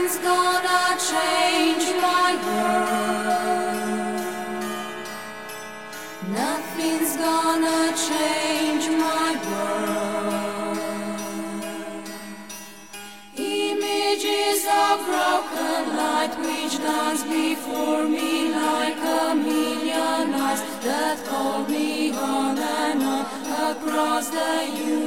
Nothing's gonna change my world. Nothing's gonna change my world. Images of broken light which dance before me like a million eyes that hold me on and on across the universe.